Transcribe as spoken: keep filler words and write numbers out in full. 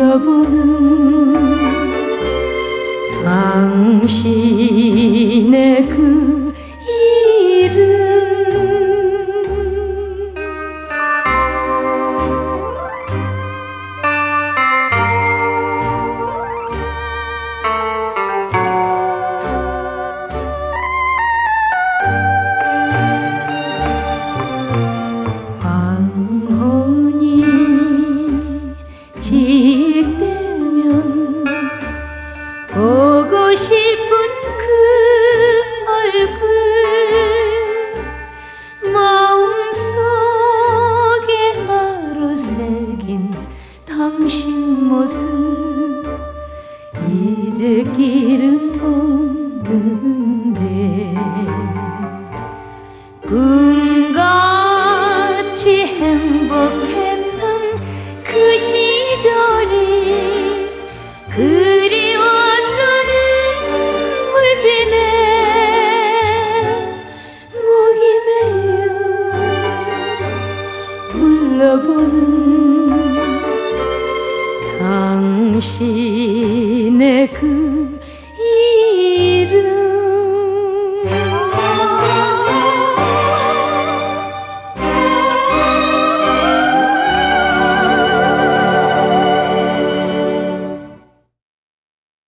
불러보는 당신의 그 이름. 황혼이 질 때면 보고 싶은 그 얼굴, 마음속에 하루 새긴 당신 모습, 이제 길은 없는데 꿈같이 행복했던 그 시절이 그리워서는 울지네. 목이 메여 불러보는 당신의 그